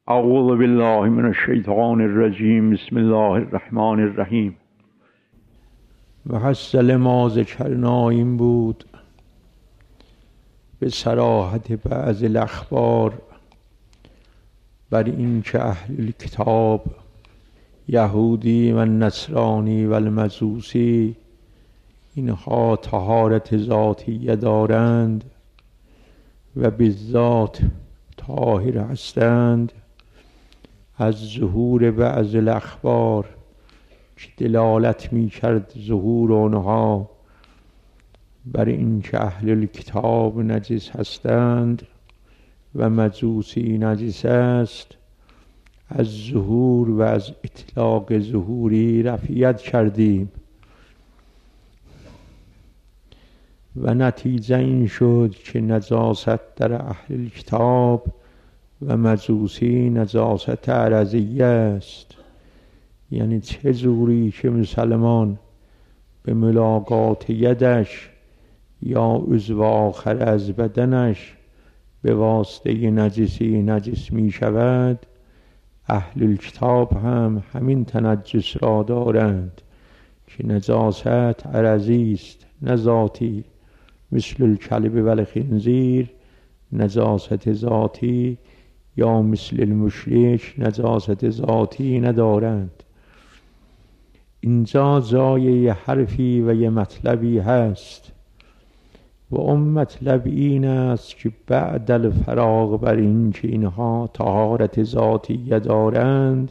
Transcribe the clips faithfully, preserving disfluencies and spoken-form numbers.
اعوذ بالله من الشیطان الرجیم. بسم الله الرحمن الرحیم. و حاصل ما ذکرنا این بود به صراحت بعض الاخبار بر این که اهل کتاب یهودی و نصرانی و المجوسی اینها طهارت ذاتیه دارند و بالذات طاهر هستند، از ظهور بعض الاخبار که دلالت می کرد ظهور آنها بر این که اهل کتاب نجس هستند و مجوسی نجس است، از ظهور و از اطلاق ظهوری رفعیت کردیم و نتیجه این شد که نجاست در اهل کتاب و مجوسی نجاست عرضیه است. یعنی چه جوری که مسلمان به ملاقات یدش یا عضو آخر از بدنش به واسطه نجسی نجس می شود، اهل کتاب هم همین تنجس را دارند که نجاست عرضی است نه ذاتی، مثل الکلب و الخنزیر نجاست ذاتی یا مثل المشرک نجاست ذاتی ندارند. اینجا جای یه حرفی و یه مطلبی هست و اون مطلب این است که بعد الفراغ بر این که اینها طهارت ذاتیه دارند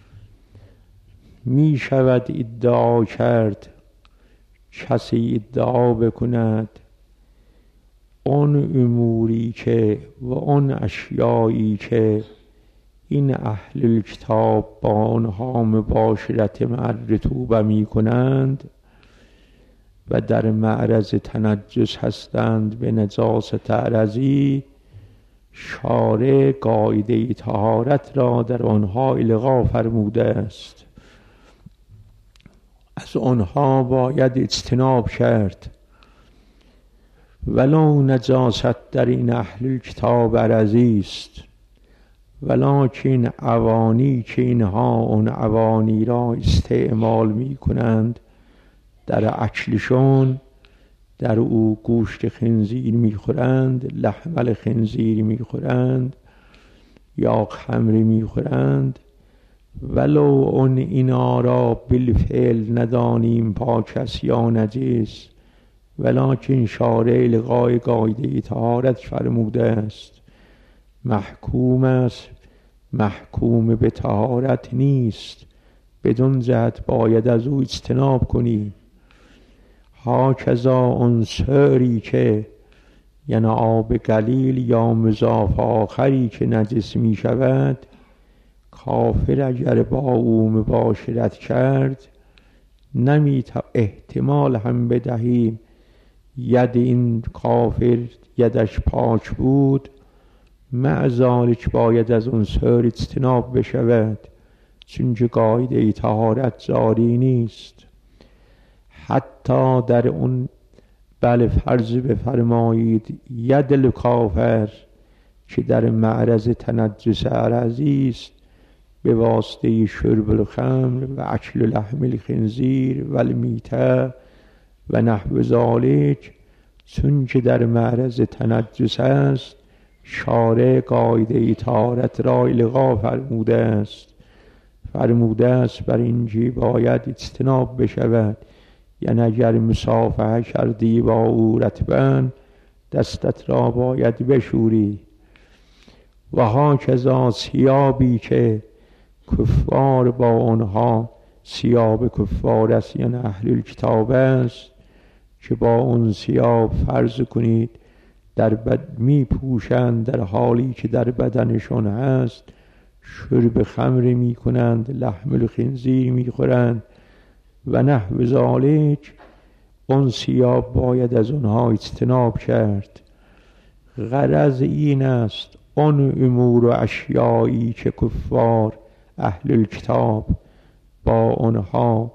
می شود ادعا کرد، کسی ادعا بکند اون اموری که و اون اشیایی که این اهل کتاب با آنها مباشرت مع رطوبه می کنند و در معرض تنجس هستند به نجاست عرضی، شارع قاعده طهارت را در آنها الغا فرموده است. از آنها باید اجتناب کرد، ولو نجاست در این اهل کتاب عرضی است، ولکن اوانی که اینها اون اوانی را استعمال می کنند در اکلشون، در او گوشت خنزیر می خورند، لحم خنزیر می خورند یا خمر می خورند، ولو اون اینا را بالفعل ندانیم پاک است یا نجس، ولکن شارع الغای قاعده طهارت فرموده است. محکوم است، محکوم به طهارت نیست، بدون جهت باید از او اجتناب کنیم. هاکذا عنصری که یعنی آب قلیل یا مضاف آخری که نجس می شود، کافر اگر با او مباشرت کرد نمی احتمال هم بدهیم ید این کافر یدش پاک بود، مع ذالک باید از عنصر اجتناب بشود، چون قاعده طهارت جاری نیست. حتی در اون بله فرض بفرمایید ید کافر که در معرض تنجس عرضی است به واسطه شرب الخمر و اکل لحم الخنزیر و المیته و نحو ذالک، چون که در معرض تنجس است، شارع قاعده طهارت را الغا فرموده است فرموده است بر اینکه باید اجتناب بشود. یعنی اگر مصافحه کردی با او رطباً، دستت را باید بشوری. و هاکذا ثیابی که کفار با آنها ثیاب کفار است یعنی اهل کتاب است، که با اون ثیاب فرض کنید در بد می پوشند در حالی که در بدنشان هست، شرب خمر می کنند، لحم الخنزیر می خورند و نحو ذالک، اون ثیاب باید از اونها اجتناب کرد. غرض این است اون امور و اشیایی که کفار اهل کتاب با آنها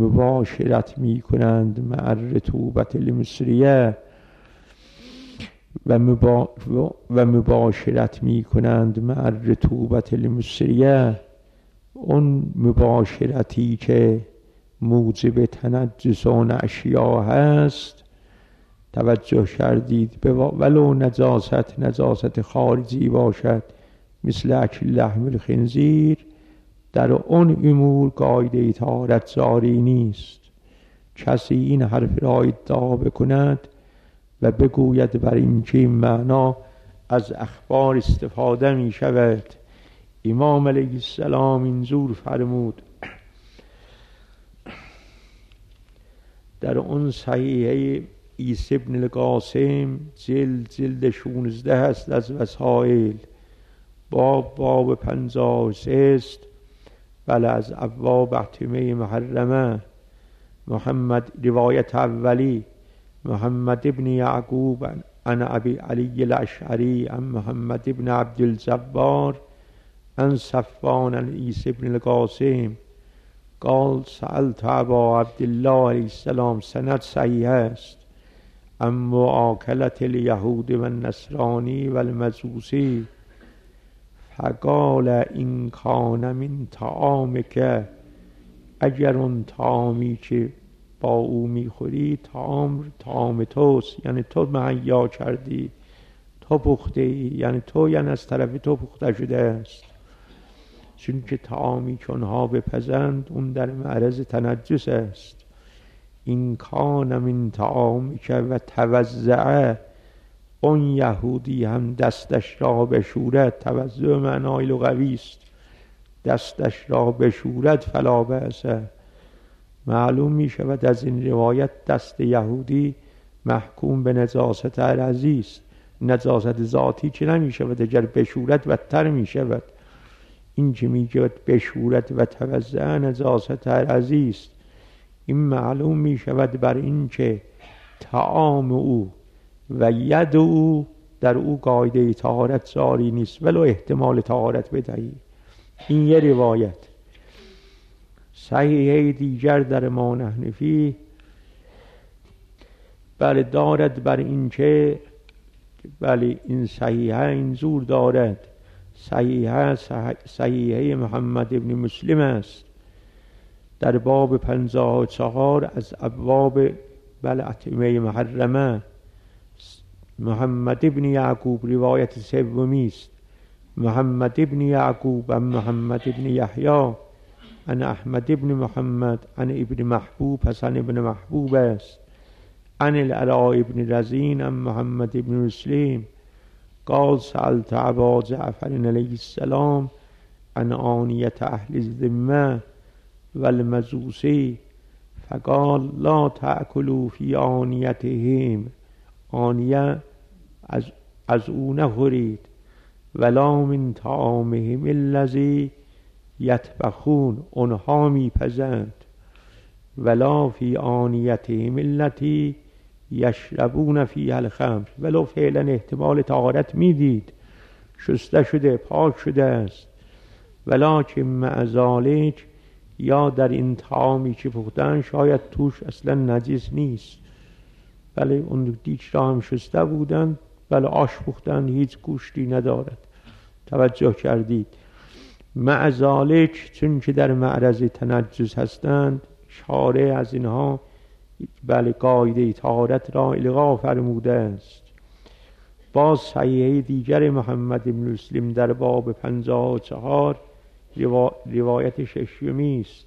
مباشرت می کنند مع رطوبت المصریه، و, مبا و مباشرت می کنند مع رطوبت المصریه، اون مباشرتی که موجب تنجس اون اشیا هست، توجه کردید، ولو نجاست نجاست خارجی باشد مثل اکل لحم الخنزیر، در اون امور قاعده طهارت جاری نیست. کسی این حرف را ادعا بکند و بگوید بر این که این معنا از اخبار استفاده می شود. امام علیه السلام اینجور فرمود در اون صحیحه عیسی بن القاسم جلد جلد شونزده هست از وسائل، باب باب پنجاه و سه است. بله، از ابواب احتمه محرمه. محمد روایت اولی محمد ابن یعقوب عن ابی علی الاشعری عن محمد ابن عبد الجبار عن صفوان عن عیسی بن القاسم قال سألت ابا عبدالله علیه السلام، سند صحیح است، عن مؤاکلة الیهود و النصرانی و المجوسی فقال این کان من طعامک، اگر اون طعامی که با او میخوری طعام طعام توست، یعنی تو مهیا کردی، تو پخته ای، یعنی تو یعنی از طرف تو پخته شده است، چون که طعامی که اونها بپزند اون در معرض تنجس است. این کان من طعامک و توزع، اون یهودی هم دستش را بشورد، توزع معنای لغوی است، دستش را بشورد فلا بأس. معلوم می شود از این روایت دست یهودی محکوم به نجاست عرضی است، نجاست ذاتی که نمی شود، اگر بشورد بدتر می شود. این که می شود بشورد و توزع نجاست عرضی است. این معلوم می شود بر این که طعام او و ید او در او قاعده طهارت جاری نیست، ولو احتمال طهارت بدهی. این یه روایت. صحیحه دیگر در ما نحن فیه بله دارد بر این که بله این صحیحه اینجور دارد، صحیحه صحیحه محمد ابن مسلم است در باب پنجاه و چهار از ابواب بله اطعمه محرمه. محمد ابن یعقوب روایت سومی است، محمد ابن یعقوب عن محمد ابن یحیی عن احمد ابن محمد عن ابن محبوب، حسن ابن محبوب است، عن العلاء ابن رزین عن محمد ابن مسلم قال سألت ابا جعفر علیه السلام عن آنیت اهل الذمه و المجوسی فقال لا تأکلوا فی آنیتهم، آنیه از, از او نخورید، ولا من طعامهم الذی یطبخون، اونها میپزند، ولا فی آنیتهم التي یشربون فیها الخمر، ولو فعلا احتمال طهارت میدید، شسته شده پاک شده است، ولکن مع ذلک یا در این طعامی که پختن شاید توش اصلا نجس نیست، بله اون دیچ را هم شسته بودند، بله آش پختن هیچ گوشتی ندارد. توجه کردید؟ مع ذلک چون که در معرض تنجس هستند، شارع از اینها بله قاعده طهارت را الغا فرموده است. باز صحیحه دیگر محمد بن مسلم در باب پنجاه و چهار روایت ششمی است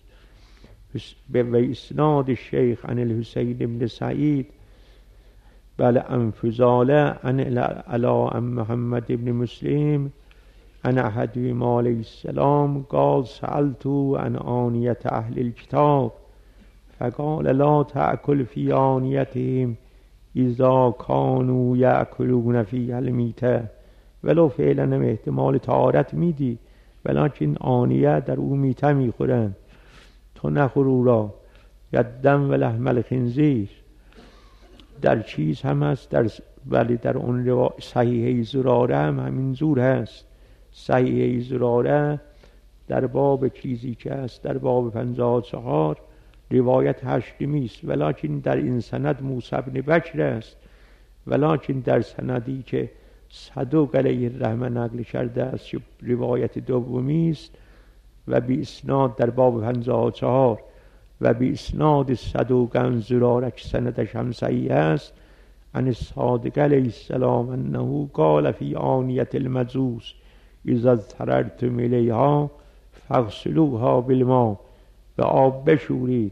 به اسناد الشیخ عن الحسین بن سعید بله عن فضاله عن العلاء عن محمد بن مسلم عن احدهم علیه السلام قال سألت عن آنیت اهل الكتاب فقال لا تأکل فی آنیتهم اذا كانوا یأکلون فیها المیته، ولو فعلا هم احتمال طهارت میدی، ولیکن آنیه در او میته میخورند، تو نخور او را. یا دم و لحم الخنزیر در چیز هم هست، در ولی در اون صحیحه زراره هم همین زور هست. صحیحه زراره در باب چیزی که هست در باب پنجاه و چهار روایت هشتمی است، ولیکن در این سند موسی بن بکر است ولکن در سندی که صدوق علیه الرحمه نقل کرده است که روایت دومی است و بی اسناد در باب پنجاه و چهار و بی اسناد صدوق عن زراره که سندش هم صحیح است، عن الصادق علیه السلام انه قال فی آنیة المجوس اذا اضطررتم الیها فاغسلوها بالماء، به آب بشورید.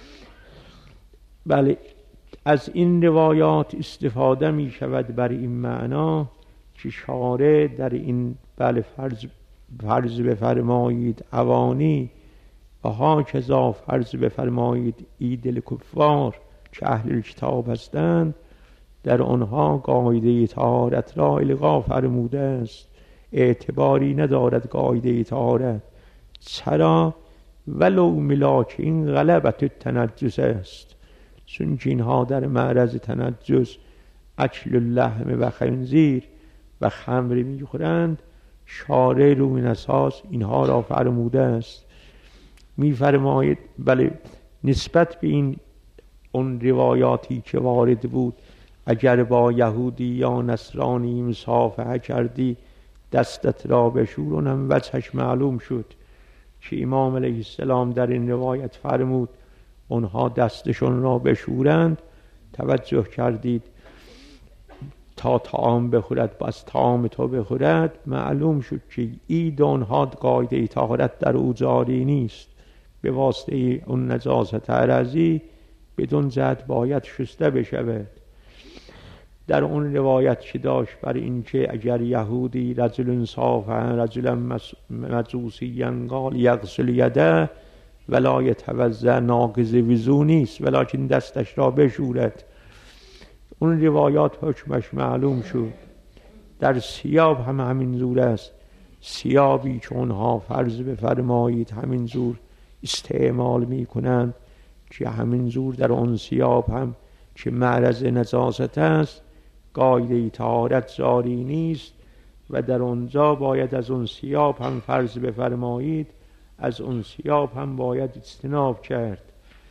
بله، از این روایات استفاده می شود بر این معنا که شارع در این بله فرض فرض بفرمایید اوانی و هاکذا فرض بفرمایید عید الکفار که اهل کتاب هستند، در آنها قاعده طهارت را الغا فرموده است. اعتباری ندارد قاعده طهارت. چرا؟ ولو ملاک این غلبت تنجس است، چون اینها در معرض تنجس اکل اللحم و خنزیر و خمر میخورند. شارع رو این اساس اینها را فرموده است. میفرماید بله نسبت به این اون روایاتی که وارد بود، اگر با یهودی یا نصرانی مصافحه کردی دستت را بشور، اونم وجهش معلوم شد که امام علیه السلام در این روایت فرمود اونها دستشون را بشورند. توجه کردید تا طعام بخورد بس طعام تو بخورد، معلوم شد که عید آنها قاعده طهارت در او جاری نیست. به واسطه اون نجاست عرضی بدون جهت باید شسته بشود. در اون روایت که داشت بر این که اگر یهودی رجل صافه رجل مجوسیا قال یغسل یده ولا یتوضا، ناقض وضو نیست ولکن دستش را بشورد. اون روایات حکمش معلوم شد. در ثیاب هم همین زور است. ثیابی که اونها فرض بفرمایید همین زور استعمال می کنند که همین زور در اون ثیاب هم که معرض نجاست است قاعده طهارت جاری نیست و در اونجا باید از اون ثیاب هم فرض بفرمایید از اون ثیاب هم باید اجتناب کرد.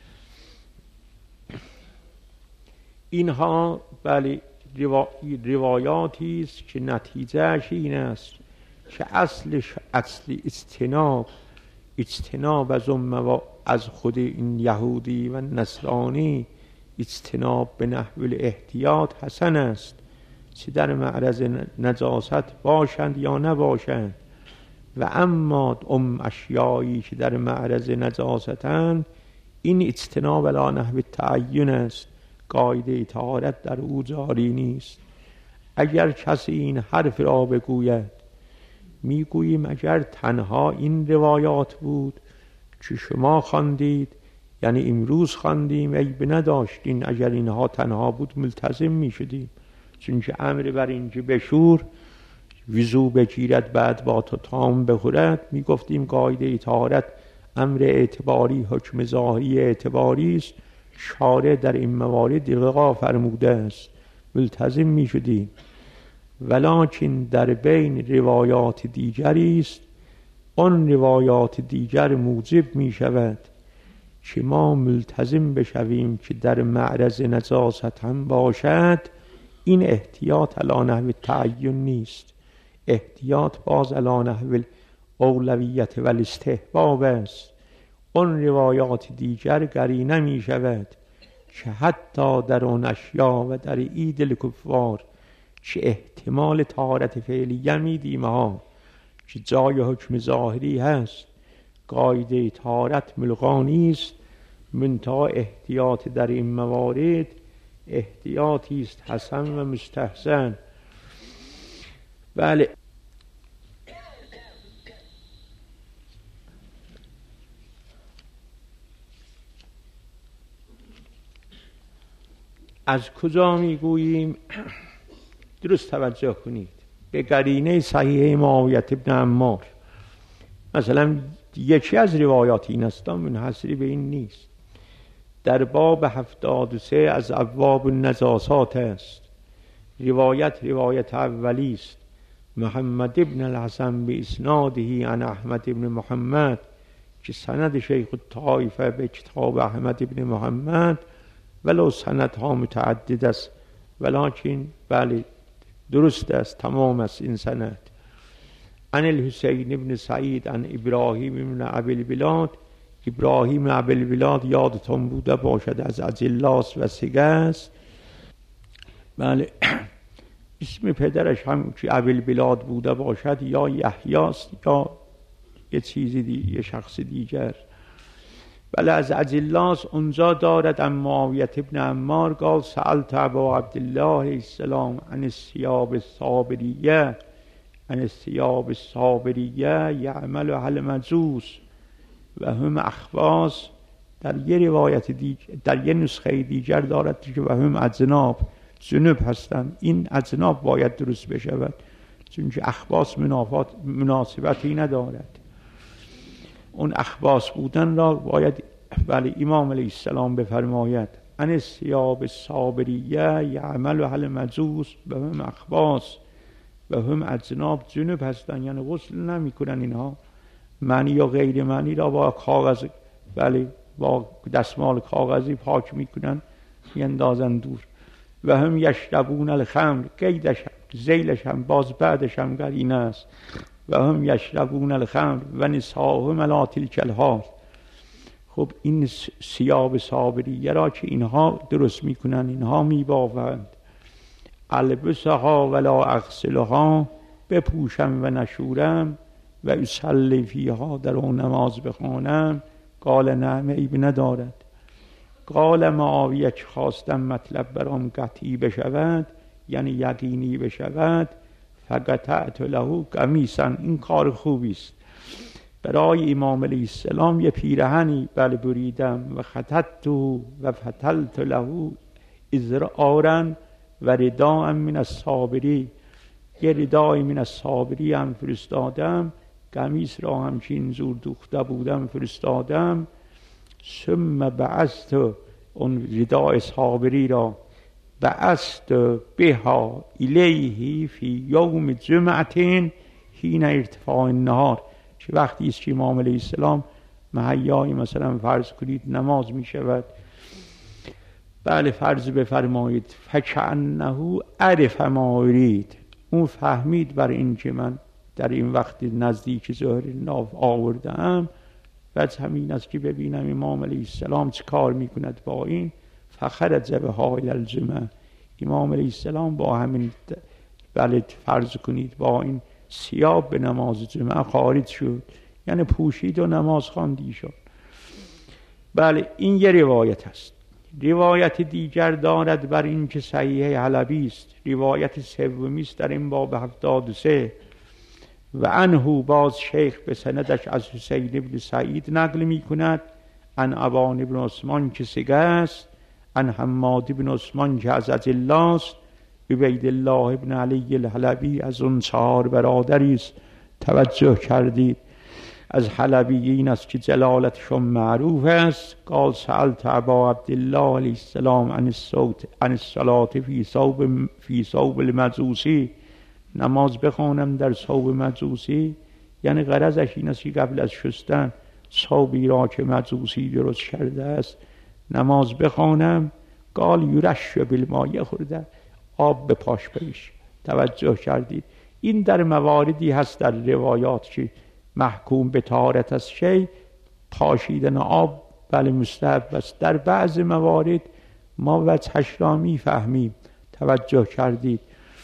اینها بله روا... روایاتی است که نتیجهش این است که اصلش اصل اجتناب اجتناب از اون از خود این یهودی و نصرانی اجتناب به نحو احتیاط حسن است، چه در معرض نجاست باشند یا نباشند. و اما ام اشیایی که در معرض نجاستند این اجتناب علی نحو تعین است، قاعده طهارت در او جاری نیست. اگر کسی این حرف را بگوید، میگوییم اگر تنها این روایات بود که شما خواندید، یعنی امروز خواندیم عیب نداشتین، اگر اینها تنها بود ملتزم می شدیم، چون که امر بر این که بشور وضو بگیرد بعد با تو طعام بخورد، می گفتیم قاعده طهارت امر اعتباری حکم ظاهری اعتباری است، شارع در این موارد الغا فرموده است، ملتزم می شدیم. ولکن در بین روایات دیگری است، آن روایات دیگر موجب می شود که ما ملتزم بشویم که در معرض نجاست هم باشد. این احتیاط علی نحو تعین نیست، احتیاط باز علی نحو اولویت و الاستحباب است. آن روایات دیگر قرینه می شود که حتی در آن اشیا و در عید الکفار که احتمال طهارت فعلیه میدیم ها که جای حکم ظاهری هست، قاعده طهارت ملغا نیست، منتها احتیاط در این موارد احتیاطی است حسن و مستحسن. بله، از کجا میگوییم؟ درست توجه کنید. به قرینه صحیح معاویه ابن عمار مثلا یکی از روایات این است، منحصری به این نیست. در باب هفتاد و سه از ابواب النجاسات است. روایت روایت اولی است، محمد ابن الحسن به اسناده عن احمد ابن محمد، که سند شیخ الطائفه به کتاب احمد ابن محمد ولو سندها متعدد است ولکن بله درست است، تمام است این سند. عن الحسین ابن سعید عن ابراهیم ابن ابی البلاد. ابراهیم ابی البلاد یادتون بوده باشد از عجلاس و سگه است. بله اسم پدرش هم که ابی البلاد بوده باشد یا یحیاست یا یه چیزی دی، یه شخص دیگر. بله از عجلاس اونجا دارد ان معاویه ابن عمار قال سألت ابا عبدالله السلام عن الثياب الصابریه عن الثياب الصابریه یعمل اهل مجوس و هم اخواص. در یه روایت دیگر، در یه نسخه دیگر دارد که و هم اجناب، جنوب هستند. این اجناب باید درست بشود چون که اخواص مناسبتی ندارد. اون اخواص بودن را باید ولی امام علیه السلام بفرماید ان الثياب الصابریه یعمل اهل مجوس و هم اخواص و هم اجناب، جنوب هستند یعنی غسل نمی کنن. اینها معنی یا غیر معنی را با کاغذ ولی با دستمال کاغذی پاک میکنن میاندازن دور. و هم یشربون الخمر، قیدش زیلش هم باز بعدش هم گر این است و هم یشربون الخمر و نساهم علی تلک الحال. خب این ثیاب صابریه را که اینها درست میکنن، اینها میبافند. البسها ولا اغسلها، بپوشم و نشورم و اصلی فیها، در اون نماز بخوانم. قال نعم، عیب ندارد. قال معاویه که خواستم مطلب برام قطعی بشود یعنی یقینی بشود، فقطعت له قمیصا، این کار خوبی است. برای امام علیه السلام یه پیرهنی بله بریدم و خطبت و فتلت له ازرارا و رداء من الصابری، یه ردای من الصابری هم فرستادم، قمیص را همچین زور دوخته بودم فرستادم. ثم بعثت، اون ردای صابری را بعثت بها الیه فی یوم جمعتین حین ارتفاع النهار، چه وقتی است که امام علیه السلام مهیای مثلا فرض کنید نماز می شود، بله فرض بفرمایید فکأنه عرف ما ارید، اون فهمید بر این که من در این وقت نزدیک ظهر ناف آوردم. بعد همین است که ببینم امام علیه السلام چه کار میکند با این. فخرج بها الی الجمعه، امام علیه السلام با همین بله فرض کنید با این ثیاب به نماز جمعه خارج شد، یعنی پوشید و نماز خواندی شد. بله این یه روایت است. روایت دیگر دارد بر این که صحیح حلبی است، روایت سومی است در این باب هفتاد و سه. و عنه باز شیخ به سندش از حسین ابن سعید نقل می کند عن ابان ابن عثمان که سگه است، عن حماد ابن عثمان که از اجلاست، عبید الله ابن علی الحلبی از اون چهار برادری است. توجه کردید از حلبیین است که جلالتشون معروف است. قال سألت ابا عبدالله علیه السلام عن الصوت عن الصلاة فی ثوب فی ثوب المجوسی، نماز بخوانم در ثوب مجوسی، یعنی غرضش این است که قبل از شستن ثوبی را که مجوسی درست کرده است نماز بخوانم. قال یرش بالماء، خورده آب به پاش بریش. توجه کردید این در مواردی هست در روایات که محکوم به طهارت از شی پاشیدن آب بله مستحب است. در بعض موارد ما وجهش را میفهمیم. توجه کردید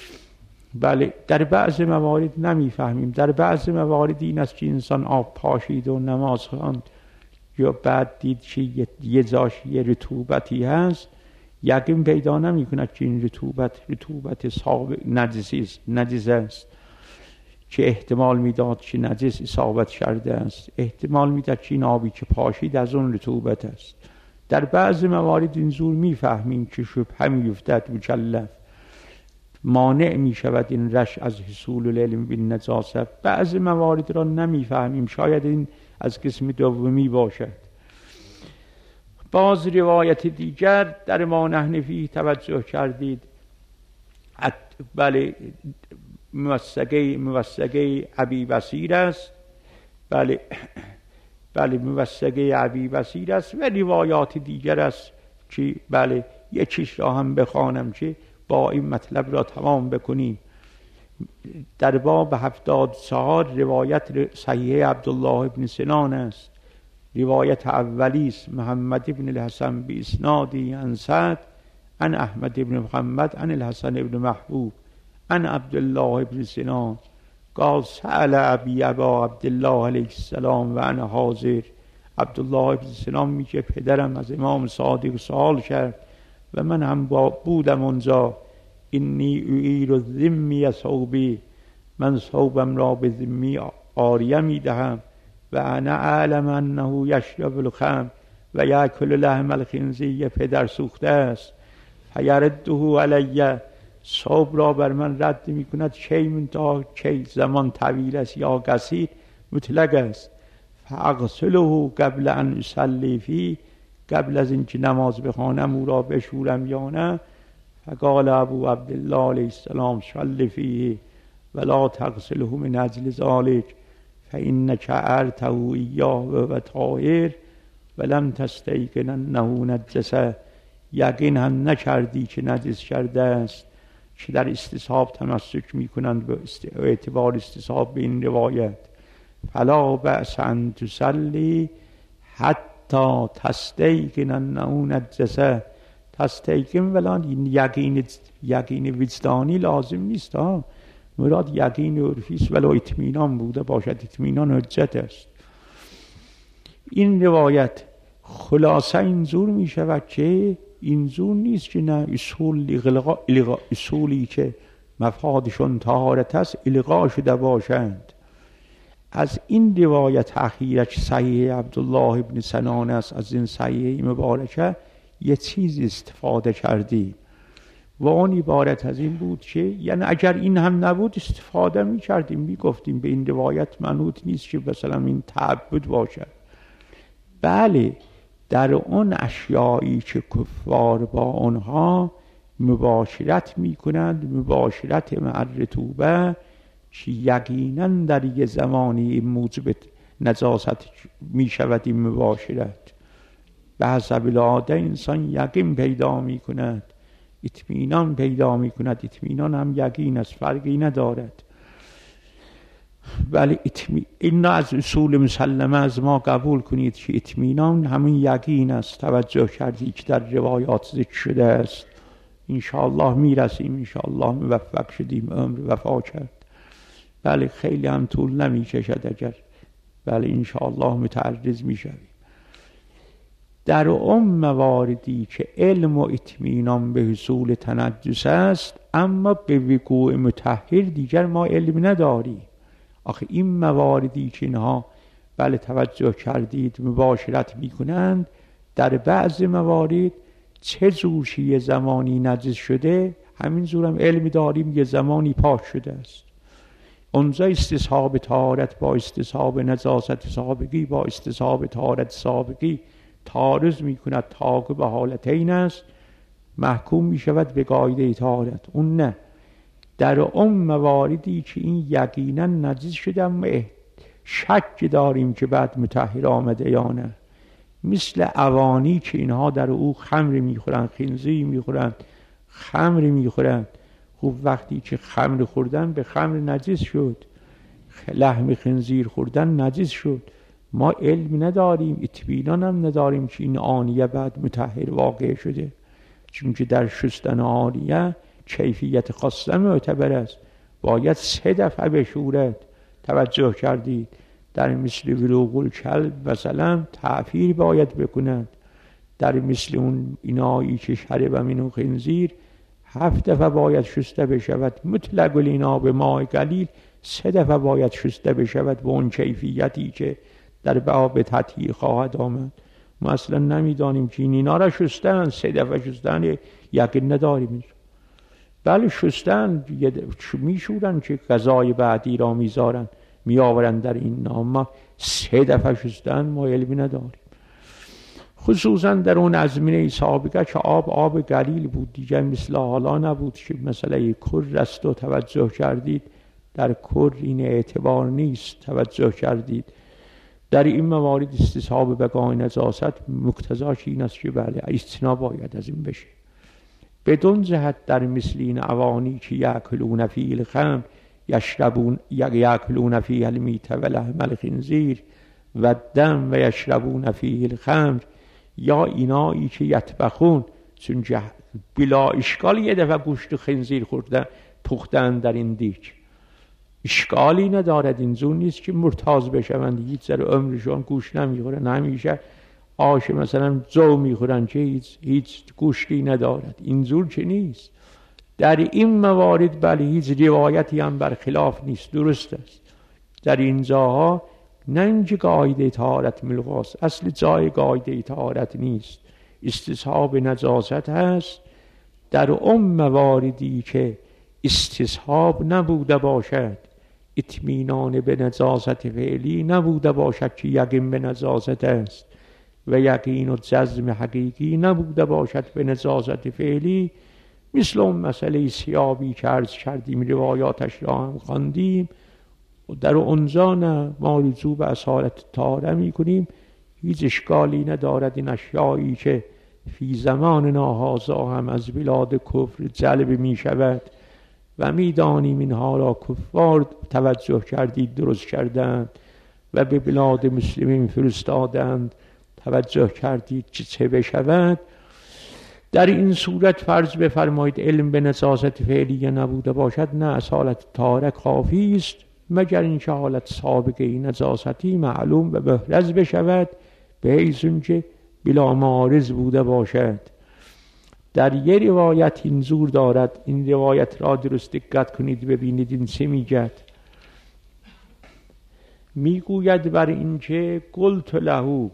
بله در بعض موارد نمیفهمیم. در بعض موارد این است که انسان آب پاشید و نماز خواند یا بعد دید که یه جاش یه رطوبتی هست، یقین پیدا نمی کند که این رطوبت رطوبت سابق نجس نجس است، که احتمال میداد که نجس اصابت کرده است، احتمال میداد که این آبی که پاشید از اون رطوبت است. در بعض موارد اینجور میفهمیم که شبهه میفتد مکلف، مانع می شود این رش از حصول العلم بالنجاسه. بعض موارد را نمیفهمیم، شاید این از قسم دومی باشد. باز روایت دیگر در ما نحن فیه توجه کردید بله موثقه موثقه ابی بصیر است، بله بله موثقه ابی بصیر است و روایات دیگر است که بله یکیش را هم بخوانم که با این مطلب را تمام بکنیم. در باب هفتاد چهار روایت صحیح عبدالله بن سنان است. روایت اولی است محمد بن الحسن باسنادی عن سعد عن احمد بن محمد عن الحسن بن محبوب عن عبدالله بن سنان قال سأل ابی ابا عبدالله علیه السلام و انا حاضر. عبدالله بن سنان میگه پدرم از امام صادق سوال کرد و من هم بودم اونجا. اینی اعیر الذمی ثوبی، من ثوبم را به ذمی عاریه میدهم و انا اعلم انه یشرب الخمر و یاکل لحم الخنزیر، پدر سوخته است. فیرده علیه، ثوب را بر من رد می کند. کی منتها کی، زمان طویل است یا قصیر، مطلق است. فاغسله قبل ان اصلی فیه، قبل از اینکه نماز بخوانم او را بشورم یا نه. فقال ابو عبدالله علیه السلام صل فیه ولا تغسله من اجل ذلک فانک ارته ایاه و طاهر ولم تستیقن انه نجسه. یقین هم نکردی که نجس کرده است. که در استصحاب تمسک میکنند به اعتبار استصحاب به این روایت. فلا بأس ان تصلی حتی تستیقن انه نجسه. تستیقن ولان این یقین یقین وجدانی لازم نیست ها، مراد یقین عرفی است. ولو اطمینان بوده باشد، اطمینان حجت است. این روایت خلاصه اینجور می شود که اینجور نیست که نه اصول اصولی که مفادشون طهارت است الغا شده باشند. از این روایت اخیره که صحیح عبدالله بن سنان است، از این صحیح مبارکه یه چیز استفاده کردیم و اون عبارت از این بود که یعنی اگر این هم نبود استفاده می کردیم، می گفتیم به این روایت منوط نیست که مثلا این تعبد باشد. بله، در اون اشیایی که کفار با اونها مباشرت می کنند، مباشرت مع رطوبه، که یقینا در یه زمانی موجب نجاست می شود این مباشرت. به حسب العاده انسان یقین پیدا می کند، اطمینان پیدا می کند. اطمینان هم یقین است، فرقی ندارد. ولی این از اصول مسلمه از ما قبول کنید که اطمینان همین یقین است. توجه کردی که در روایات ذکر شده است. انشاءالله میرسیم، انشاءالله موفق شدیم، عمر وفا کرد. بله خیلی هم طول نمی کشد اگر بله انشاءالله متعرض می شویم. در اون مواردی که علم و اطمینان به حصول تنجس است، اما به وقوع مطهر دیگر ما علم نداریم. آخه این مواردی که اینها بله توجه کردید مباشرت می کنند، در بعض موارد چه زورشی یه زمانی نجس شده، همین زورم علم داریم یه زمانی پاک شده است. اونجا استصحاب طهارت با استصحاب نجاست سابقی با استصحاب طهارت سابقی تعارض می کند. تاقب به حالتین است، محکوم می شود به قاعده طهارت. اون نه، در اون مواردی که این یقینا نجس شده اما شک داریم که بعد مطهر آمده یا نه، مثل اوانی که اینها در او خمر میخورند، خنزیر میخورند، خمر میخورند. خوب وقتی که خمر خوردن به خمر نجس شد، لحم خنزیر خوردن نجس شد. ما علم نداریم، اطمینان هم نداریم که این آنیه بعد مطهر واقع شده، چون که در شستن آنیه کیفیت خاصه معتبر است. باید سه دفعه بشورد. توجه کردید؟ در مثل بلوغ الکلب مثلا تعفیر باید بکنند. در مثل اون اینایی که شرب منه خنزیر هفت دفعه باید شسته بشود. مطلق الینا به ماء قلیل سه دفعه باید شسته بشود به اون کیفیتی که در باب تطهیر خواهد آمد. ما اصلا نمیدانیم که این اینا را شستن، سه دفعه شستن یقین نداریم. بله شستن میشورن که غذای بعدی را میذارن میآورن در این نام، سه دفعه شستن ما علمی نداریم. خصوصا در اون ازمینه سابقه که آب آب قلیل بود دیگه، مثل حالا نبود که مسئله کر است و توجه کردید در کر این اعتبار نیست. توجه کردید در این موارد استصحاب بقای نجاست مقتضاش این است که بله اجتناب باید از این بشه. بدون جهت در مثل این اوانی که یاکلون فیه الخمر یشربون یاکلون فیه المیت و لحم الخنزیر و الدم و یشربون فیه الخمر، یا اینایی که یطبخون، چون بلا اشکال یه دفعه گوشت خنزیر خوردن پختن در این دیگ، اشکالی ندارد. اینجور نیست که مرتاض بشوند هیچ سر عمرشون گوشت نمیخورن، همیشه آش مثلا جو میخورن که هیچ, هیچ گوشتی ندارد. اینجور چه نیست. در این موارد بله هیچ روایتی هم برخلاف نیست، درست است. در این جاها نه اینکه قاعده طهارت ملغاست، اصل جای قاعده طهارت نیست، استصحاب نجاست هست. در اون مواردی که استصحاب نبوده باشد، اطمینان به نجاست فعلی نبوده باشد که یقین به نجاست است و یقین و جزم حقیقی نبوده باشد به نجاست فعلی، مثل اون مسئله سیابی که عرض کردیم روایاتش را هم خواندیم، و در اونجا نه ما رجوع به اصالت طهاره می کنیم، هیچ اشکالی ندارد. این اشیایی که فی زمان ناهازا هم از بلاد کفر جلب می شود و می دانیم اینها را کفار توجه کردید درست کردند و به بلاد مسلمین فرستادند توجه کردید که چه بشود، در این صورت فرض بفرمایید علم به نجاست فعلی نبوده باشد، نه اصالت طهاره کافی است، مگر اینکه حالت سابقه نجاستی معلوم و محرز بشود به حیث که بلا معارض بوده باشد. در یه روایت این زور دارد، این روایت را درست دقت کنید ببینید این چه میگد. میگوید بر اینکه قلت له،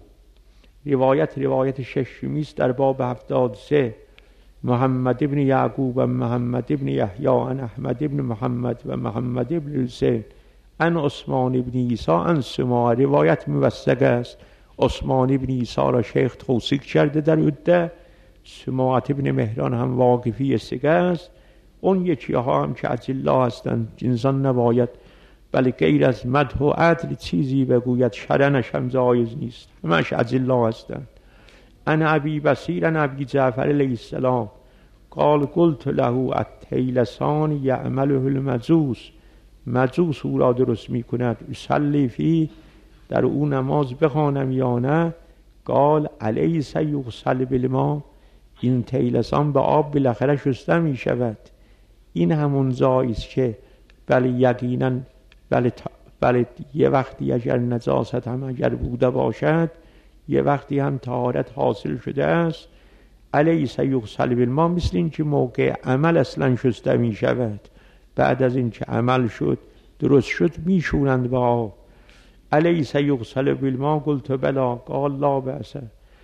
روایت روایت ششمی است در باب هفتاد و سه، محمد ابن یعقوب و محمد ابن یحیی عن احمد ابن محمد و محمد ابن حسین عن عثمان ابن عیسی عن سماع، روایت موثق است. عثمان ابن عیسی را شیخ توثیق کرده در عده، سماعت ابن مهران هم واقفی سگه است. اون یکی ها هم که اجلا هستند، انسان نباید بله غیر از مدح و عدل چیزی بگوید، شرنش هم جایز نیست، همش اجلا هستند. ان ابی بصیر ان ابی جعفر علیه السلام قال قلت له الطیلسان یعمله المجوس، مجوس او را درست می کند، یصلی فی، در او نماز بخوانم یا نه؟ قال الیس یغسل بالماء، این طیلسان به آب بالاخره شسته می شود. این همون جایی است که بله یقینا بله, بله یه وقتی اگر نجاست هم اگر بوده باشد، یه وقتی هم طهارت حاصل شده است. الیس یغسل بالماء، مثل این که موقع عمل اصلا شسته می شود، بعد از این که عمل شد درست شد می شورند با آب. الیس یغسل بالماء قلت بلا قال لا بأس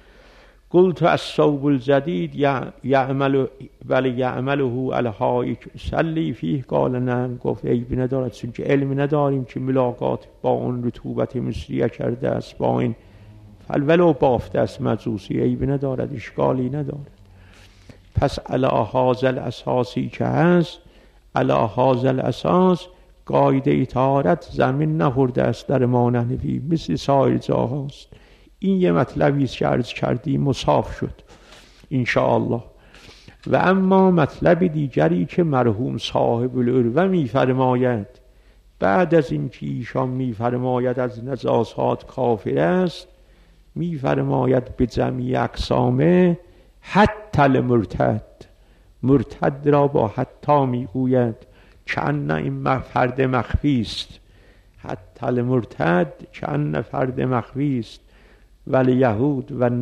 قلت الثوب الجدید یعمل بله یعمله الحائک صلی فیه قال نه، گفت عیبی ندارد، چون که علم نداریم که ملاقات با اون رطوبت مصریه کرده است، با این فلولو بافته است مجوسی، عیبی ندارد، اشکالی ندارد. پس علی هذا الاساسی که هست، علی هذا الاساس قاعده طهارت زمین نخورده است در ما نحنفی، مثل سایر جاهاست. این یه مطلبی است که عرض کردیم مصاف شد انشاءالله. و اما مطلب دیگری که مرحوم صاحب العروه میفرماید، بعد از این که ایشان میفرماید از نجاسات کافر است، میفرماید به جمعی اقسامه حتی المرتد، مرتد را با حتی میگوید که ان این فرد مخفی است، حتی المرتد که ان فرد مخفی است، ولی یهود و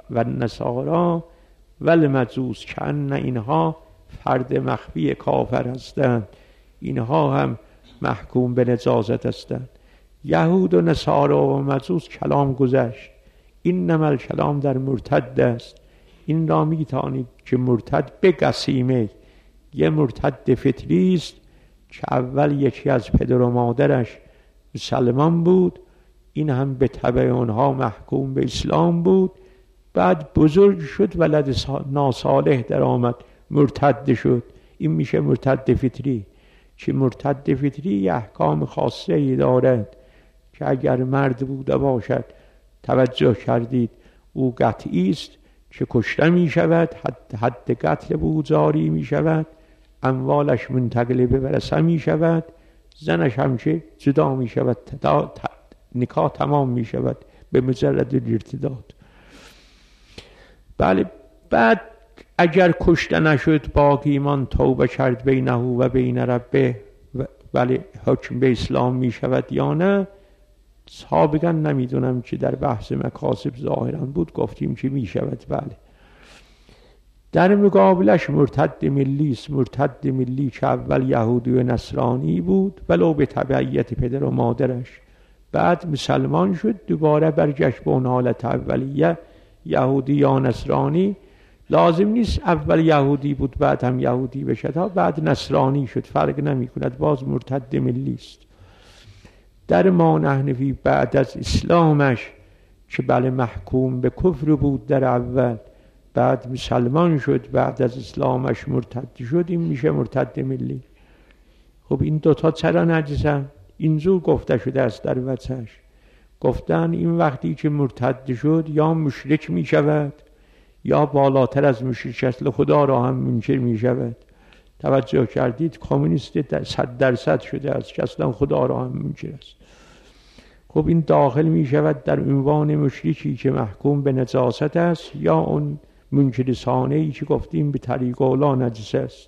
نصارا ولی مجوس که ان اینها فرد مخفی کافر هستند، اینها هم محکوم به نجاست هستند. یهود و نصارا و مجوس کلام گذشت، این نمال کلام در مرتد است. این را میتانید که مرتد به قسیمه، یه مرتد فطری است که اول یکی از پدر و مادرش مسلمان بود، این هم به تبع اونها محکوم به اسلام بود، بعد بزرگ شد ولد ناصالح در آمد مرتد شد، این میشه مرتد فطری. که مرتد فطری یه احکام خاصه ای دارد که اگر مرد بوده باشد توجه کردید او قطعی است چه کشته می شود، حد, حد قتل بوزاری می شود، اموالش منتقل به ورثه می شود، زنش همچه جدا می شود، نکاح تمام می شود به مجرد الارتداد. بله بعد اگر کشته نشد باقی ایمان توبه کرد بینه و بین ربه، بله حکم به اسلام می شود یا نه. سابقا نمیدونم که در بحث مکاسب ظاهرا بود گفتیم که می شود. بله در مقابلش مرتد ملی است. مرتد ملی که اول یهودی و نصرانی بود ولو به تبعیت پدر و مادرش، بعد مسلمان شد دوباره برگشت به اون حالت اولیه یهودی یا نصرانی. لازم نیست اول یهودی بود بعد هم یهودی بشد، بعد نصرانی شد، فرق نمی کند، باز مرتد ملی است. در ما نحنفی بعد از اسلامش که بله محکوم به کفر بود در اول، بعد مسلمان شد، بعد از اسلامش مرتد شد، این میشه مرتد ملی. خب این دوتا چرا نجسن؟ اینجور گفته شده است در وجهش. گفتن این وقتی که مرتد شد یا مشرک می شود یا بالاتر از مشرک اصل خدا را هم منکر می شود. توجه کردید کمونیست صد درصد شده است که اصلا خدا را هم منکر است. خب این داخل می شود در عنوان مشرکی که محکوم به نجاست است، یا اون منکر ثانیه‌ای که گفتیم به طریق اولا نجس است.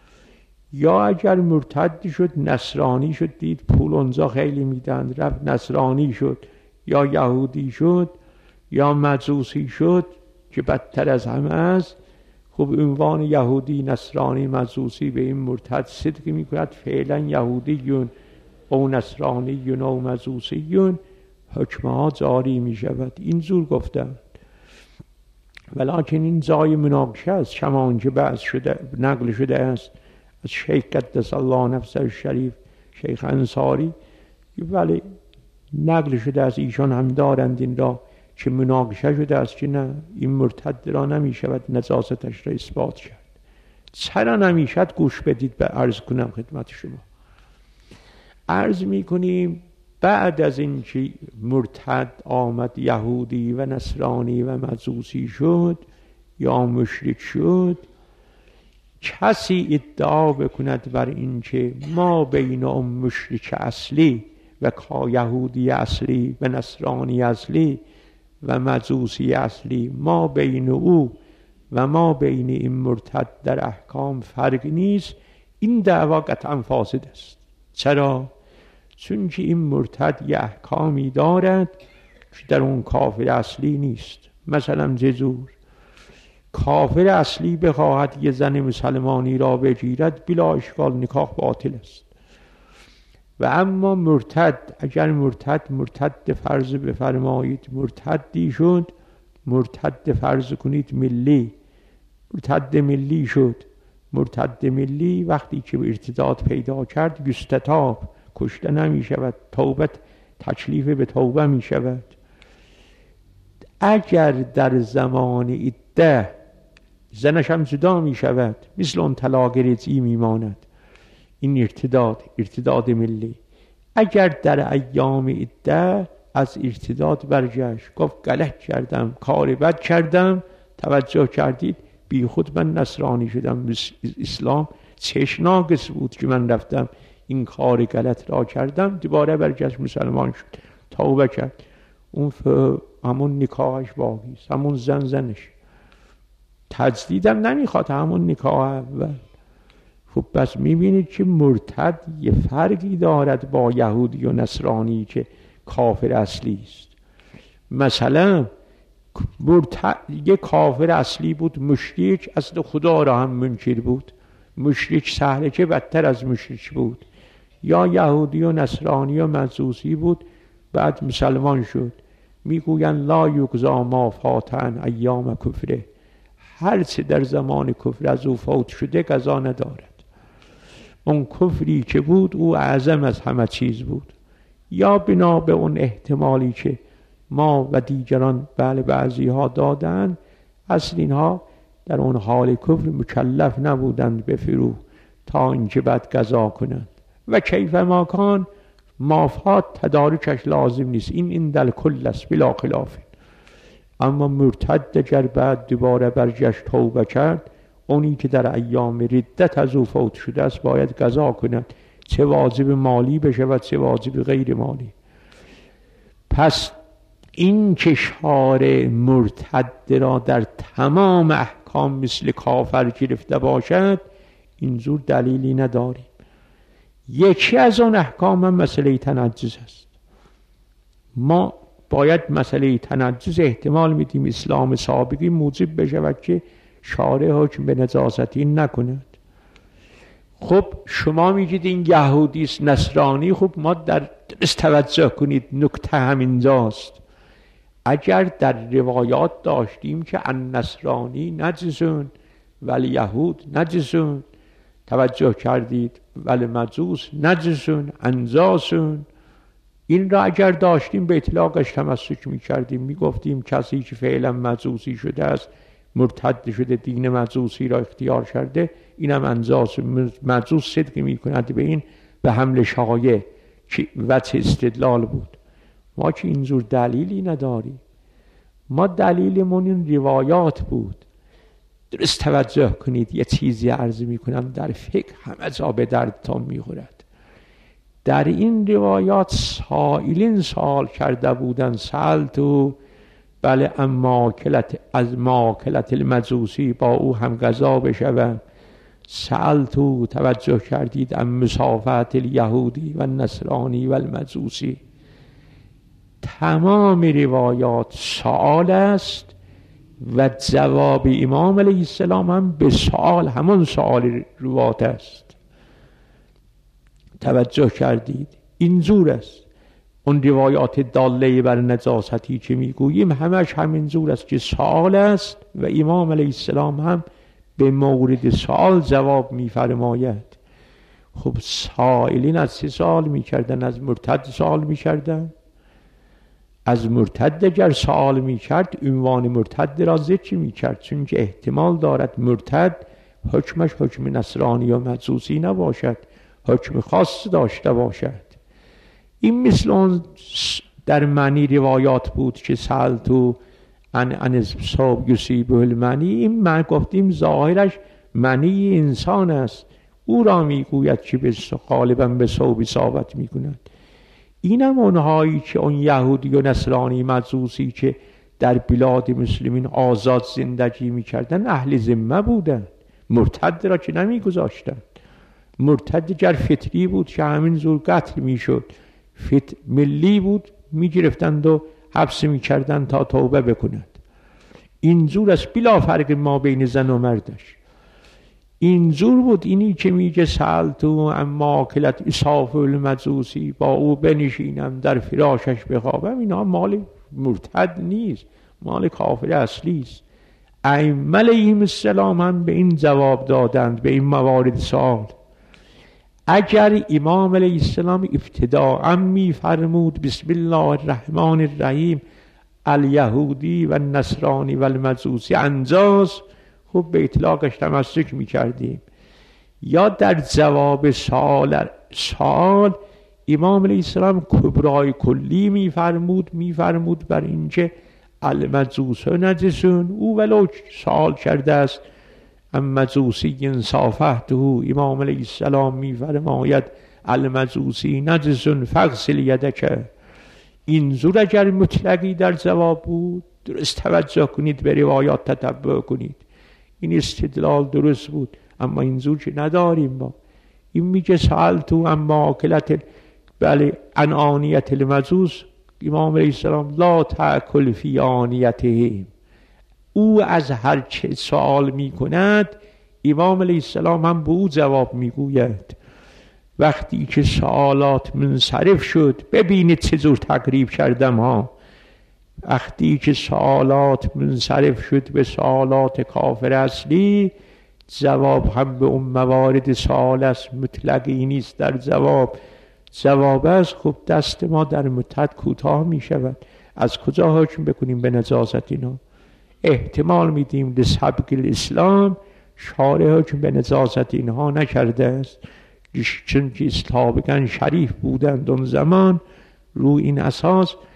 یا اگر مرتد شد نصرانی شد، دید پول اونجا خیلی میدن، رفت نصرانی شد یا یهودی شد یا مجوسی شد که بدتر از همه است. خب عنوان یهودی نصرانی مجوسی به این مرتد صدق میکند، فعلا یهودیون او نصرانیون او مجوسیون حکمه ها جاری میشود. اینجور گفتن. ولیکن این جای مناقشه است، چمان که بحث شده نقل شده است از شیخ قدس الله نفسه الشریف شیخ انصاری، ولی نقل شده از ایشان هم دارند این را که مناقشه شده است که نه این مرتد را نمی شود نجاستش را اثبات کرد. چرا نمی شود؟ گوش بدید به عرض کنم خدمت شما. عرض می کنیم بعد از این که مرتد آمد یهودی و نصرانی و مجوسی شد یا مشرک شد، کسی ادعا بکند بر این که ما بین اون مشرک اصلی و یهودی اصلی و نصرانی اصلی و مجوسی اصلی، ما بین او و ما بین این مرتد در احکام فرق نیست، این دعوا قطعا فاسد است. چرا؟ چون که این مرتد یه احکامی دارد که در اون کافر اصلی نیست. مثلا جزور کافر اصلی بخواهد یه زن مسلمانی را بگیرد بلا اشکال نکاح باطل است. و اما مرتد اگر مرتد مرتد فرض بفرمایید مرتدی شد، مرتد فرض کنید ملی، مرتد ملی شد، مرتد ملی وقتی که ارتداد پیدا کرد یستتاب، کشته نمی شود، توبت تکلیف به توبه می شود. اگر در زمان عده زنش هم جدا می شود، مثل اون طلاق رجعی می ماند، این ارتداد ارتداد ملی. اگر در ایام عده از ارتداد برگشت گفت غلط کردم، کار بد کردم، توجه کردید بی خود من نصرانی شدم، اسلام چش ناقص بود که من رفتم این کار غلط را کردم، دوباره برگشت مسلمان شد، توبه کرد، اون همون نکاحش باقی است، همون زن زنش، تجدیدم نمیخواد، همون نکاح اول. خب پس میبینید که مرتد یه فرقی دارد با یهودی و نصرانی که کافر اصلی است. مثلا مرتد یه کافر اصلی بود، مشرک، اصل خدا را هم منکر بود، مشرک سهله که بدتر از مشرک بود، یا یهودی و نصرانی و مجوسی بود بعد مسلمان شد. میگویند لا یقضا ما فاتن ایام کفره، هر چه در زمان کفر از او فوت شده قضا ندارد. اون کفری که بود او اعظم از همه چیز بود. یا بنا به اون احتمالی که ما و دیگران بله بعضی ها دادن، اصل اینها در اون حال کفر مکلف نبودند به فرو تا اینکه بعد قضا کنند. و کیف ما کان مافات تدارکش لازم نیست، این این در کل است بلا خلاف. اما مرتد گر بعد دوباره برگشت توبه کرد، اونی که در ایام ردت از او فوت شده است باید قضا کند، چه واجب مالی بشه و چه واجب غیر مالی. پس این که شارع مرتد را در تمام احکام مثل کافر گرفته باشد، اینجور دلیلی نداریم. یکی از اون احکام هم مسئله تنجس است. ما باید مسئله تنجس احتمال میدیم اسلام سابقی موجب بشود که شارع حکم به نجاستی نکند. خب شما میگید این یهودی است، نصرانی. خب ما در درست توجه کنید، نکته همینجاست. اگر در روایات داشتیم که النصرانی نجسون ولی یهود نجسون، توجه کردید، ولی مجوس نجسون انجاسون، این را اگر داشتیم به اطلاقش تمسک میکردیم، میگفتیم کسی که فعلا مجوسی شده است، مرتد شده، دین مجوسی را اختیار کرده، اینم انجاس مجوس صدق میکند به این، به حمل شایع که وجه استدلال بود. ما که اینجور دلیلی نداریم، ما دلیلمون این روایات بود. درست توجه کنید، یه چیزی عرض میکنم در فقه همه جا به دردتان میخورد. در این روایات سائلین سوال کرده بودن، سألتو بله اما کلت از ماکلت المجوسی، با او هم غذا بشوم. سألتو توجه کردید ام مسافت الیهودی و نصرانی و المجوسی. تمام روایات سوال است و جواب امام علیه السلام هم به سوال همون سوال روایات است. توجه کردید اینجور است. اون روایات داله بر نجاستی که میگوییم همش همینجور است که سوال است و امام علیه السلام هم به مورد سوال جواب میفرماید. خب سائلین از چه سوال میکردن؟ از مرتد سوال میکردن. از مرتد اگر سوال میکرد عنوان مرتد را ذکر میکرد، چون که احتمال دارد مرتد حکمش حکم نصرانی و مجوسی نباشد، حکم خاص داشته باشد. این مثل اون در معنی روایات بود که سألتو ان ان صوب یصیبه المنی. این من گفتیم ظاهرش منی انسان است، او را میگوید که به غالبا به صوب اصابت میکند. اینم اونهایی که اون یهودی و نصرانی مجوسی که در بلاد مسلمین آزاد زندگی میکردن اهل ذمه بودن، مرتد را که نمیگذاشتن. مرتد گر فطری بود که همین زور قتل میشد، فت ملی بود میگرفتند و حبس میکردند تا توبه بکند. اینجور است، بلا فرق ما بین زن و مردش اینجور بود. اینی که میگه سألتو اما کلت اصاف المجوسی، با او بنشینم در فراشش بخوابم، اینا مال مرتد نیست، مال کافر اصلی است. ائمه علیهم السلام هم به این جواب دادند، به این موارد سوال. اگر امام علیه السلام ابتداء می فرمود بسم الله الرحمن الرحیم الیهودی و نصرانی و المجوسی انجاز، خب به اطلاقش تمسک می کردیم. یا در جواب سوال سوال امام علیه السلام کبرای کلی می فرمود می فرمود بر اینکه المجوس نجسون، او ولو سوال کرده است ام مجوسی انصافته، امام علیه السلام می فرماید المجوسی نجسون فغسل یدک. اینجور اگر مطلقی در جواب بود، درست توجه کنید، به روایات تتبع کنید، این استدلال درست بود. اما اینجور که نداریم ما. این میگه سألتو اما اکلت بله عن آنیت المجوس، امام علیه السلام لا تأکل فی آنیتهم، او از هر چه سوال می کند امام علیه السلام هم به او جواب می گوید. وقتی که سوالات منصرف شد، ببینید چجور تقریب کردم ها، وقتی که سوالات منصرف شد به سوالات کافر اصلی، جواب هم به اون موارد سوال است، مطلقی نیست در جواب. جواب است خب دست ما در مدت کوتاه می شود، از کجا حکم بکنیم به نجاست اینا؟ احتمال میدیم به سبق الاسلام شارع حکم به نجاست اینها نکرده است، چون که سابقا شریف بودند اون زمان، رو این اساس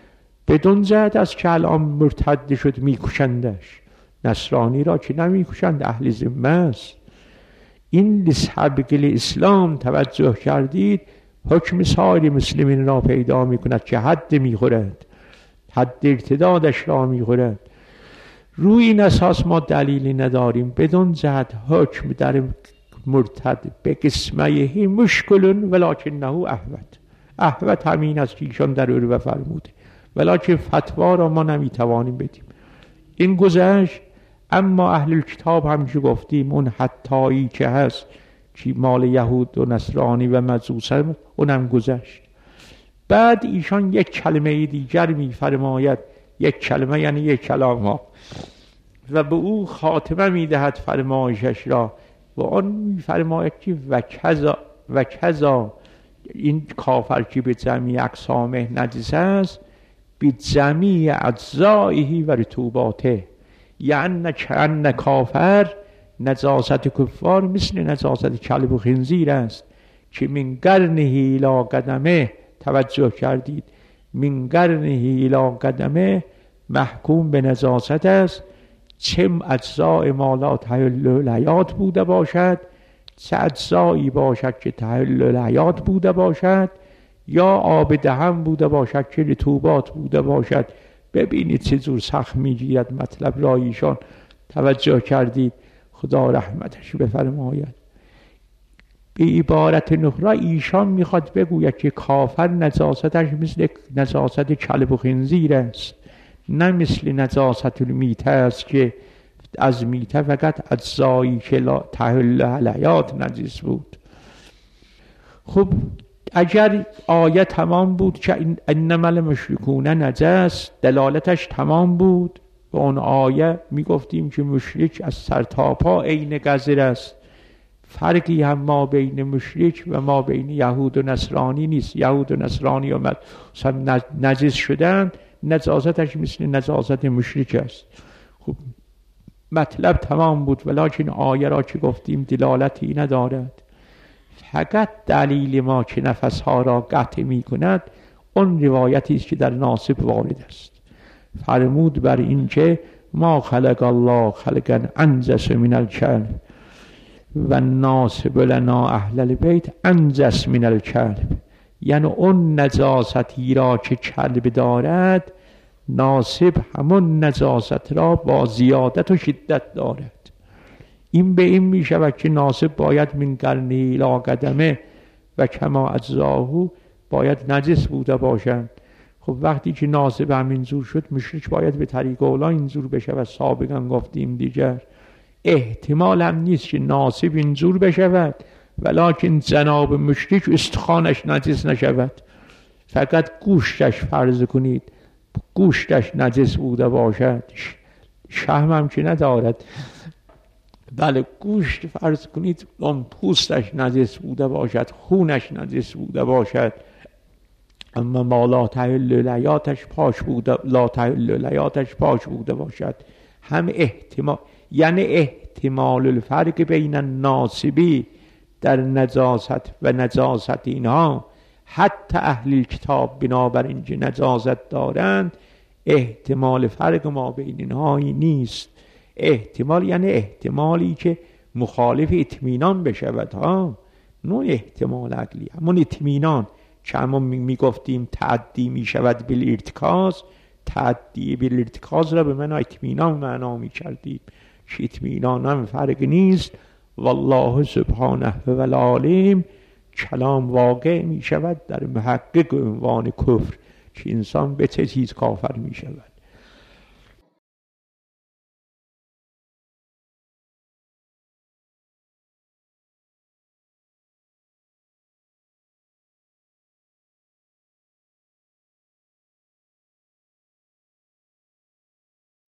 بدون زد است که الان مرتد شد میکشندش. نصرانی را که نمیکشند اهل ذمه است. این لسحب اسلام توجه کردید حکم سایر مسلمین را پیدا میکند که حد میخورد، حد ارتدادش را میخورد. روی این اساس ما دلیلی نداریم. بدون زد حکم در مرتد به قسمه مشکلون ولکنه احوت. احوت همین است که ایشان در عروه فرموده، ولکن فتوا را ما نمیتوانیم بدیم. این گذشت. اما اهل کتاب همچه گفتیم اون حتایی که هست که مال یهود و نصرانی و مجوس هم اونم گذشت. بعد ایشان یک کلمه دیگر میفرماید، یک کلمه یعنی یک کلام ها، و به او خاتمه میدهد فرمایشش را و آن میفرماید که و کذا و کذا این کافر که به جمیع اقسامه نجس است به جمیع اجزائه و رطوباته، یعنی که کافر نجاست کفار مثل نجاست کلب و خنزیر است که من قرنه الی قدمه، توجه کردید، من قرنه الی قدمه محکوم به نجاست است، چه اجزاء ما لا تحل الحیات بوده باشد، چه اجزایی باشد که تحل الحیات بوده باشد، یا آب دهن بوده باشد که رطوبات بوده باشد. ببینید چه جور سخت میگیرد مطلب را ایشان. توجه کردید؟ خدا رحمتش بفرماید. به عبارت نخرا ایشان میخواد بگوید که کافر نجاستش مثل نجاست کلب و خنزیر است، نه مثل نجاست المیته است که از میته فقط اجزایی که تحل الحیات نجس بود. خب اگر آیه تمام بود که انما المشرکون نجس، دلالتش تمام بود، به اون آیه میگفتیم که مشرک از سر تا پا عین قذر است. فرقی هم ما بین مشرک و ما بین یهود و نصرانی نیست. یهود و نصرانی آمد نجس شدن، نجاستش مثل نجاست مشرک است. خب مطلب تمام بود، ولکن آیه را که گفتیم دلالتی ندارد. فقط دلیل ما که نفسها را قطع می کند اون روایتی است که در ناسب وارد است. فرمود بر این که ما خلق الله خلقا انجس من الکلب و ناسب لنا اهل البیت انجس من الکلب، یعنی اون نجاستی را که کلب دارد ناسب همون نجاست را با زیادت و شدت دارد. این به این می شود که ناسب باید من قرنه الی قدمه و کما اجزاهو باید نجس بوده باشند. خب وقتی که ناسب همینجور شد مشرک باید به طریق اولا اینجور بشه و سابقا گفتیم دیگر احتمال هم نیست که ناسب اینجور بشود ولکن جناب مشرک استخوانش نجس نشود. فقط گوشتش فرض کنید گوشتش نجس بوده باشد، شهم هم که ندارد، بله گوشت فرض کنید اون پوستش نجس بوده باشد، خونش نجس بوده باشد، اما ما لا تحل الحیاتش پاش بوده لا تحل الحیاتش پاش بوده باشد. هم احتمال، یعنی احتمال الفرق بین الناسبی در نجاست و نجاست اینها، حتی اهل کتاب بنابراین که نجاست دارند احتمال فرق ما بین اینها نیست. احتمال یعنی احتمالی که مخالف اطمینان بشود ها، نه احتمال عقلی، همون اطمینان که همون میگفتیم تعدی میشود بالارتکاز، تعدی بالارتکاز را به من اطمینان معنا میکردیم که اطمینان هم فرق نیست. والله سبحانه و العالم کلام واقع میشود در محقق عنوان کفر که انسان به چه چیز کافر میشود.